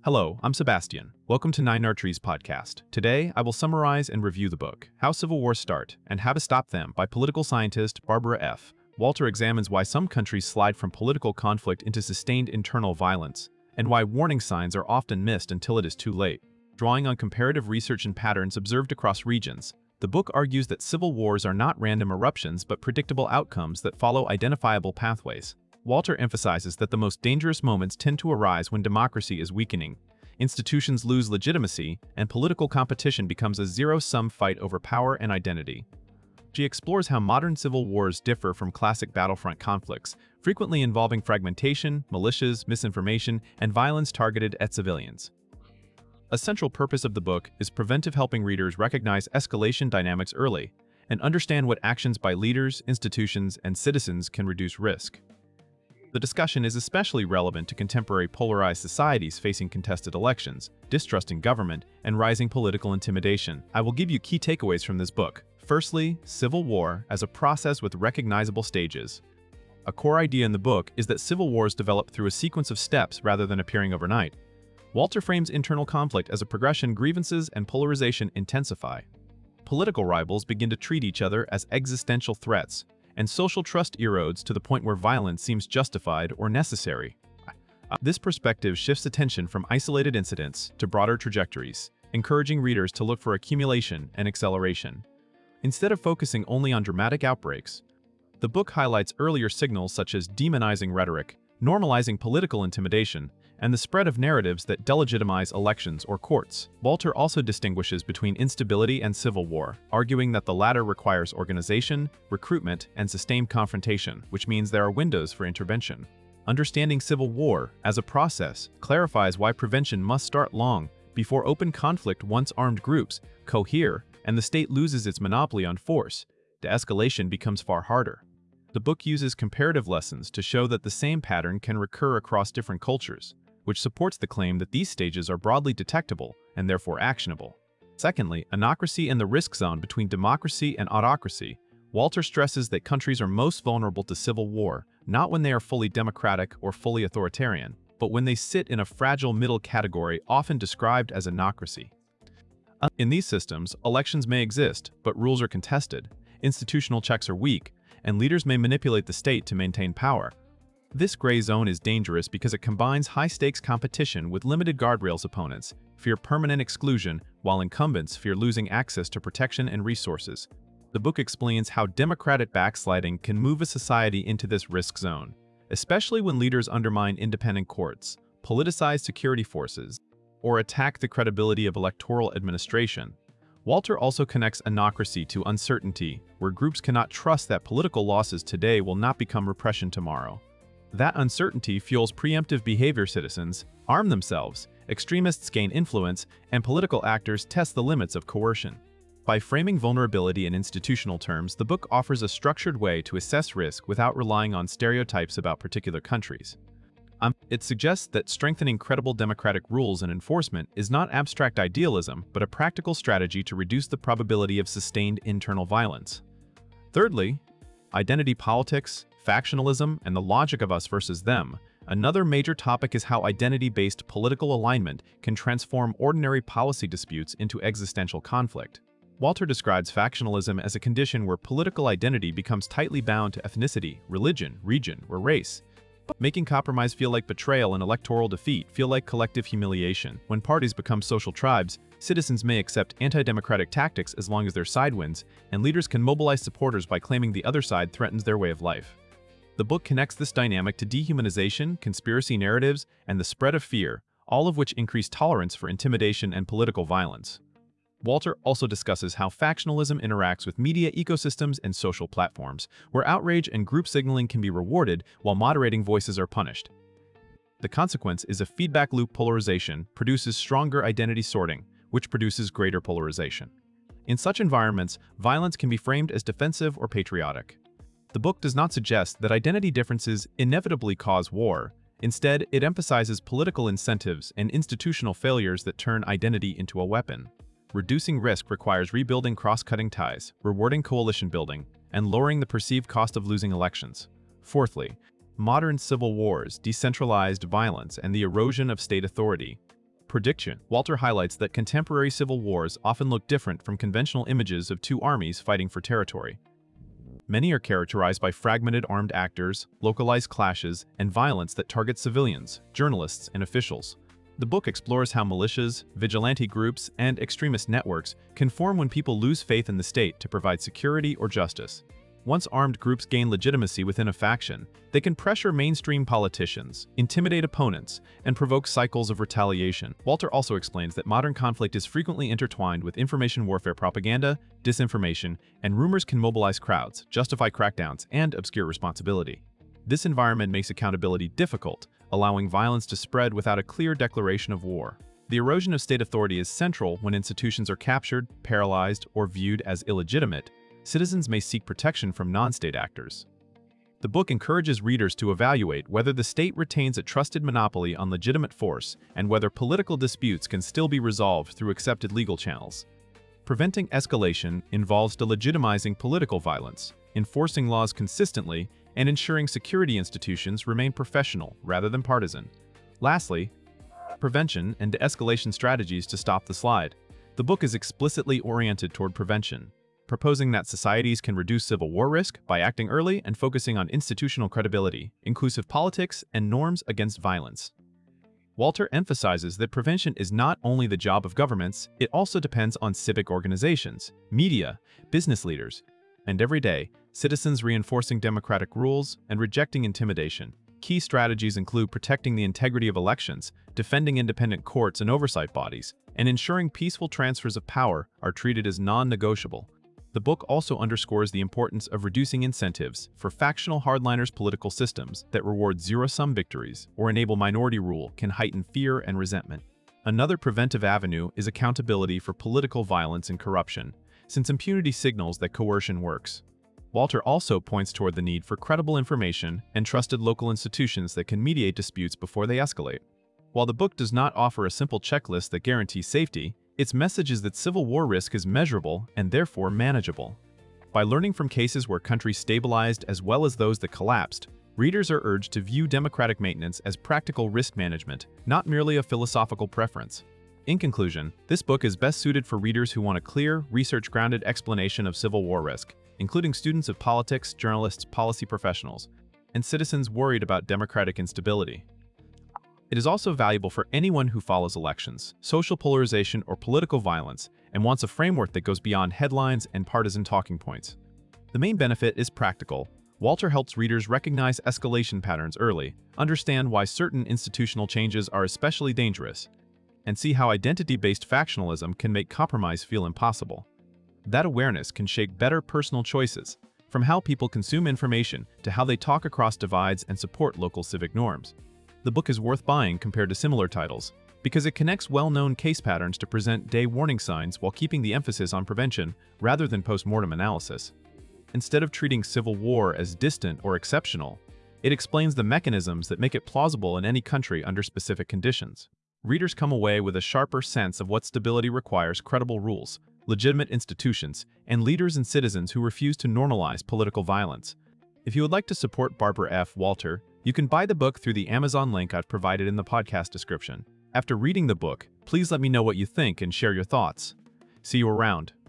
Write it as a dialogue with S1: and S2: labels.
S1: Hello, I'm Sebastian. Welcome to Nine Arteries podcast. Today, I will summarize and review the book, How Civil Wars Start and How to Stop Them by political scientist Barbara F. Walter examines why some countries slide from political conflict into sustained internal violence, and why warning signs are often missed until it is too late. Drawing on comparative research and patterns observed across regions, the book argues that civil wars are not random eruptions but predictable outcomes that follow identifiable pathways. Walter emphasizes that the most dangerous moments tend to arise when democracy is weakening, institutions lose legitimacy, and political competition becomes a zero-sum fight over power and identity. She explores how modern civil wars differ from classic battlefront conflicts, frequently involving fragmentation, militias, misinformation, and violence targeted at civilians. A central purpose of the book is preventive, helping readers recognize escalation dynamics early and understand what actions by leaders, institutions, and citizens can reduce risk. The discussion is especially relevant to contemporary polarized societies facing contested elections, distrust in government, and rising political intimidation. I will give you key takeaways from this book. Firstly, civil war as a process with recognizable stages. A core idea in the book is that civil wars develop through a sequence of steps rather than appearing overnight. Walter frames internal conflict as a progression. Grievances and polarization intensify. Political rivals begin to treat each other as existential threats, and social trust erodes to the point where violence seems justified or necessary. This perspective shifts attention from isolated incidents to broader trajectories, encouraging readers to look for accumulation and acceleration. Instead of focusing only on dramatic outbreaks, the book highlights earlier signals such as demonizing rhetoric, normalizing political intimidation, and the spread of narratives that delegitimize elections or courts. Walter also distinguishes between instability and civil war, arguing that the latter requires organization, recruitment, and sustained confrontation, which means there are windows for intervention. Understanding civil war as a process clarifies why prevention must start long before open conflict. Once armed groups cohere and the state loses its monopoly on force, de-escalation becomes far harder. The book uses comparative lessons to show that the same pattern can recur across different cultures, which supports the claim that these stages are broadly detectable and therefore actionable. Secondly, anocracy and the risk zone between democracy and autocracy. Walter stresses that countries are most vulnerable to civil war, not when they are fully democratic or fully authoritarian, but when they sit in a fragile middle category often described as anocracy. In these systems, elections may exist, but rules are contested, institutional checks are weak, and leaders may manipulate the state to maintain power. This gray zone is dangerous because it combines high-stakes competition with limited guardrails. Opponents fear permanent exclusion, while incumbents fear losing access to protection and resources. The book explains how democratic backsliding can move a society into this risk zone, especially when leaders undermine independent courts, politicize security forces, or attack the credibility of electoral administration. Walter also connects anocracy to uncertainty, where groups cannot trust that political losses today will not become repression tomorrow. That uncertainty fuels preemptive behavior. Citizens arm themselves, extremists gain influence, and political actors test the limits of coercion. By framing vulnerability in institutional terms, the book offers a structured way to assess risk without relying on stereotypes about particular countries. It suggests that strengthening credible democratic rules and enforcement is not abstract idealism, but a practical strategy to reduce the probability of sustained internal violence. Thirdly, identity politics, factionalism, and the logic of us versus them. Another major topic is how identity-based political alignment can transform ordinary policy disputes into existential conflict. Walter describes factionalism as a condition where political identity becomes tightly bound to ethnicity, religion, region, or race, making compromise feel like betrayal and electoral defeat feel like collective humiliation. When parties become social tribes, citizens may accept anti-democratic tactics as long as their side wins, and leaders can mobilize supporters by claiming the other side threatens their way of life. The book connects this dynamic to dehumanization, conspiracy narratives, and the spread of fear, all of which increase tolerance for intimidation and political violence. Walter also discusses how factionalism interacts with media ecosystems and social platforms, where outrage and group signaling can be rewarded while moderating voices are punished. The consequence is a feedback loop. Polarization produces stronger identity sorting, which produces greater polarization. In such environments, violence can be framed as defensive or patriotic. The book does not suggest that identity differences inevitably cause war. Instead, it emphasizes political incentives and institutional failures that turn identity into a weapon. Reducing risk requires rebuilding cross-cutting ties, rewarding coalition building, and lowering the perceived cost of losing elections. Fourthly, modern civil wars, decentralized violence, and the erosion of state authority. Prediction. Walter highlights that contemporary civil wars often look different from conventional images of two armies fighting for territory. Many are characterized by fragmented armed actors, localized clashes, and violence that target civilians, journalists, and officials. The book explores how militias, vigilante groups, and extremist networks can form when people lose faith in the state to provide security or justice. Once armed groups gain legitimacy within a faction, they can pressure mainstream politicians, intimidate opponents, and provoke cycles of retaliation. Walter also explains that modern conflict is frequently intertwined with information warfare propaganda, disinformation, and rumors can mobilize crowds, justify crackdowns, and obscure responsibility. This environment makes accountability difficult, allowing violence to spread without a clear declaration of war. The erosion of state authority is central when institutions are captured, paralyzed, or viewed as illegitimate. Citizens may seek protection from non-state actors. The book encourages readers to evaluate whether the state retains a trusted monopoly on legitimate force and whether political disputes can still be resolved through accepted legal channels. Preventing escalation involves delegitimizing political violence, enforcing laws consistently, and ensuring security institutions remain professional rather than partisan. Lastly, prevention and de-escalation strategies to stop the slide. The book is explicitly oriented toward prevention, proposing that societies can reduce civil war risk by acting early and focusing on institutional credibility, inclusive politics, and norms against violence. Walter emphasizes that prevention is not only the job of governments, it also depends on civic organizations, media, business leaders, and everyday citizens reinforcing democratic rules and rejecting intimidation. Key strategies include protecting the integrity of elections, defending independent courts and oversight bodies, and ensuring peaceful transfers of power are treated as non-negotiable. The book also underscores the importance of reducing incentives for factional hardliners' political systems that reward zero-sum victories or enable minority rule can heighten fear and resentment. Another preventive avenue is accountability for political violence and corruption, since impunity signals that coercion works. Walter also points toward the need for credible information and trusted local institutions that can mediate disputes before they escalate. While the book does not offer a simple checklist that guarantees safety, its message is that civil war risk is measurable and therefore manageable. By learning from cases where countries stabilized as well as those that collapsed, readers are urged to view democratic maintenance as practical risk management, not merely a philosophical preference. In conclusion, this book is best suited for readers who want a clear, research-grounded explanation of civil war risk, including students of politics, journalists, policy professionals, and citizens worried about democratic instability. It is also valuable for anyone who follows elections, social polarization, or political violence, and wants a framework that goes beyond headlines and partisan talking points. The main benefit is practical. Walter helps readers recognize escalation patterns early, understand why certain institutional changes are especially dangerous, and see how identity-based factionalism can make compromise feel impossible. That awareness can shape better personal choices, from how people consume information to how they talk across divides and support local civic norms. The book is worth buying compared to similar titles, because it connects well-known case patterns to present-day warning signs while keeping the emphasis on prevention rather than post-mortem analysis. Instead of treating civil war as distant or exceptional, it explains the mechanisms that make it plausible in any country under specific conditions. Readers come away with a sharper sense of what stability requires: credible rules, legitimate institutions, and leaders and citizens who refuse to normalize political violence. If you would like to support Barbara F. Walter, you can buy the book through the Amazon link I've provided in the podcast description. After reading the book, please let me know what you think and share your thoughts. See you around.